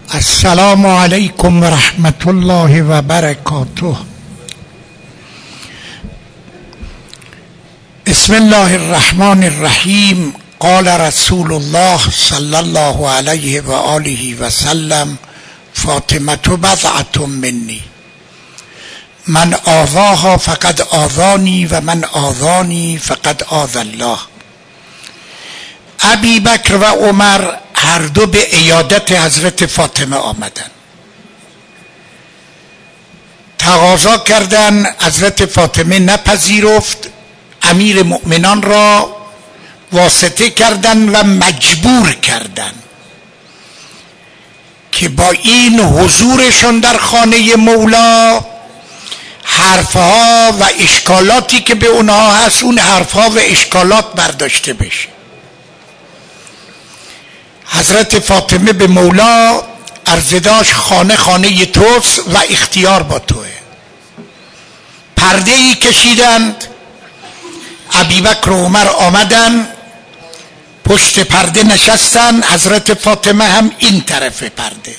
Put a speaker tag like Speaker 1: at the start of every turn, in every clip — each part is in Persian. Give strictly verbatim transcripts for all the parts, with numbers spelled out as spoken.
Speaker 1: السلام علیکم و رحمت الله و برکاته. بسم الله الرحمن الرحیم. قال رسول الله صلی الله علیه و آله و سلم: فاطمه بضعة منی، من آذاها فقد آذانی و من آذانی فقد آذی الله. ابی بکر و عمر هر دو به عیادت حضرت فاطمه آمدن، تقاضا کردن، حضرت فاطمه نپذیرفت، امیر مؤمنان را واسطه کردن و مجبور کردن که با این حضورشون در خانه مولا حرفها و اشکالاتی که به اونها هست اون حرفها و اشکالات برداشته بشه. حضرت فاطمه به مولا عرض داشت: خانه خانه توست و اختیار با توه. پرده ای کشیدند، ابی بکر و عمر آمدن پشت پرده نشستن، حضرت فاطمه هم این طرف پرده.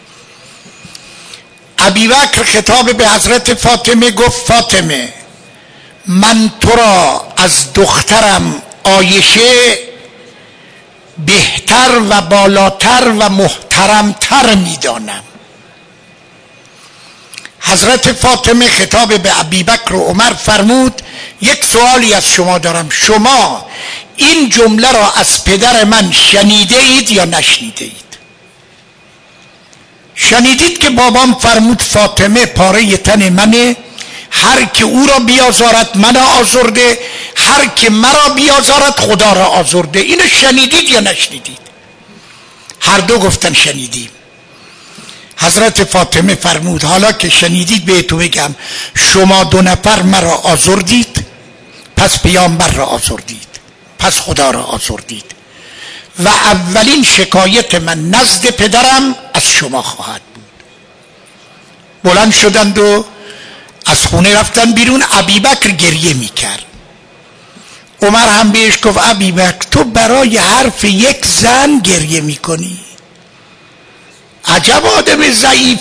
Speaker 1: ابی بکر خطاب به حضرت فاطمه گفت: فاطمه، من تو را از دخترم عایشه بهتر و بالاتر و محترمتر میدانم. حضرت فاطمه خطاب به ابی بکر و عمر فرمود: یک سوالی از شما دارم، شما این جمله را از پدر من شنیده اید یا نشنیده اید؟ شنیدید که بابام فرمود فاطمه پاره تن منه، هر که او را بیازارد من آزرده، هر که مرا بیازارد خدا را آزرده. اینو شنیدید یا نشنیدید؟ هر دو گفتن شنیدیم. حضرت فاطمه فرمود: حالا که شنیدید به تو بگم، شما دو نفر مرا آزردید، پس پیامبر را آزردید، پس خدا را آزردید و اولین شکایت من نزد پدرم از شما خواهد بود. بلند شدند و از خونه رفتن بیرون. ابی بکر گریه میکرد. عمر هم بهش گفت: ابی بکر، تو برای حرف یک زن گریه میکنی؟ عجب آدم ضعیف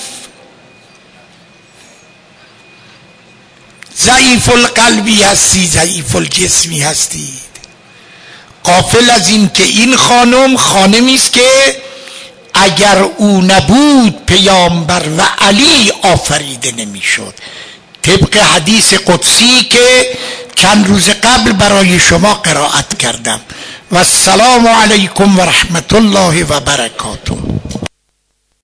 Speaker 1: ضعیف القلبی هستی، ضعیف الجسمی هستی. غافل از این که این خانم خانمی است که اگر او نبود پیامبر و علی آفریده نمیشد، طبق حدیث قدسی که چند روز قبل برای شما قرائت کردم. و السلام علیکم و رحمت الله و برکاته.